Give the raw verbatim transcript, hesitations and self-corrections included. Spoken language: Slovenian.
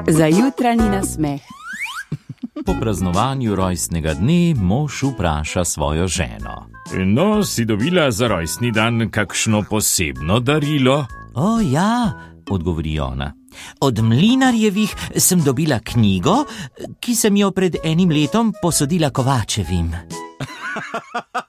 Za jutranji nasmeh. Po praznovanju rojstnega dne mož vpraša svojo ženo. No, si dobila za rojstni dan kakšno posebno darilo? O ja, odgovori ona. Od Mlinarjevih sem dobila knjigo, ki sem jo pred enim letom posodila Kovačevim.